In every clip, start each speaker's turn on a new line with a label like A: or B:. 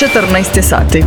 A: 14 sati.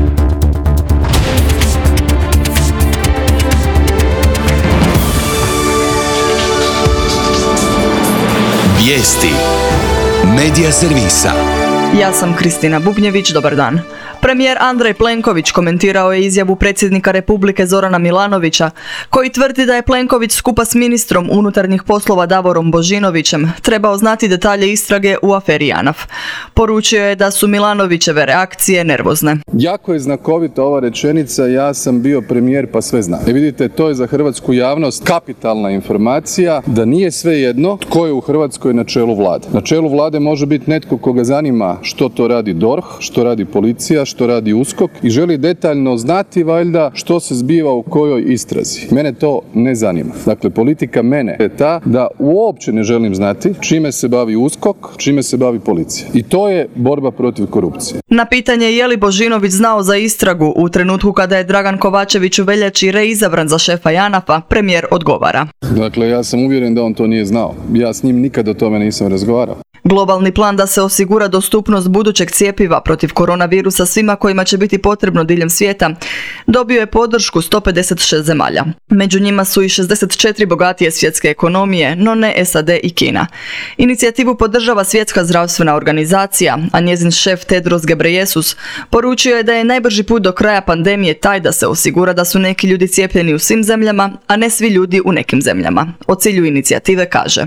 B: Vijesti Medija servisa.
A: Ja sam Kristina Bubnjević, dobar dan. Premijer Andrej Plenković komentirao je izjavu predsjednika Republike Zorana Milanovića, koji tvrdi da je Plenković skupa s ministrom unutarnjih poslova Davorom Božinovićem trebao znati detalje istrage u aferi JANAF. Poručio je da su Milanovićeve reakcije nervozne.
C: Jako je znakovita ova rečenica, ja sam bio premijer pa sve znam. Vidite, to je za hrvatsku javnost kapitalna informacija da nije svejedno tko je u Hrvatskoj na čelu vlade. Na čelu vlade može biti netko koga zanima što to radi DORH, što radi policija, što radi USKOK i želi detaljno znati valjda što se zbiva u kojoj istrazi. Mene to ne zanima. Dakle, politika mene je ta da uopće ne želim znati čime se bavi USKOK, čime se bavi policija. I to je borba protiv korupcije.
A: Na pitanje je li Božinović znao za istragu u trenutku kada je Dragan Kovačević u veljači reizabran za šefa JANAF-a, premijer odgovara.
C: Dakle, ja sam uvjeren da on to nije znao. Ja s njim nikad o tome nisam razgovarao.
A: Globalni plan da se osigura dostupnost budućeg cjepiva protiv koronavirusa svima kojima će biti potrebno diljem svijeta dobio je podršku 156 zemalja. Među njima su i 64 bogatije svjetske ekonomije, no ne SAD i Kina. Inicijativu podržava Svjetska zdravstvena organizacija, a njezin šef Tedros Ghebreyesus poručio je da je najbrži put do kraja pandemije taj da se osigura da su neki ljudi cijepljeni u svim zemljama, a ne svi ljudi u nekim zemljama. O cilju inicijative kaže: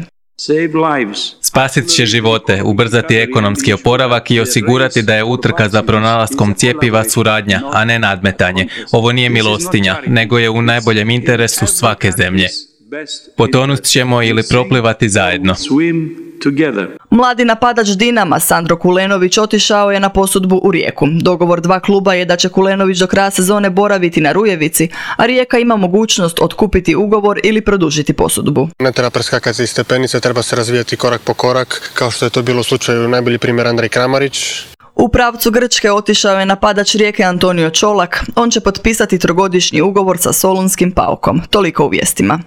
D: Spasit će živote, ubrzati ekonomski oporavak i osigurati da je utrka za pronalaskom cjepiva suradnja, a ne nadmetanje. Ovo nije milostinja, nego je u najboljem interesu svake zemlje. Potonut ćemo ili proplivati zajedno.
A: Mladi napadač Dinama Sandro Kulenović otišao je na posudbu u Rijeku. Dogovor dva kluba je da će Kulenović do kraja sezone boraviti na Rujevici, a Rijeka ima mogućnost otkupiti ugovor ili produžiti posudbu.
E: Ne treba preskakati iz stepenice, treba se razvijati korak po korak, kao što je to bilo u slučaju najbolji primjer Andrej Kramarić.
A: U pravcu Grčke otišao je napadač Rijeke Antonio Čolak. On će potpisati trogodišnji ugovor sa Solunskim Paukom. Toliko u vijestima.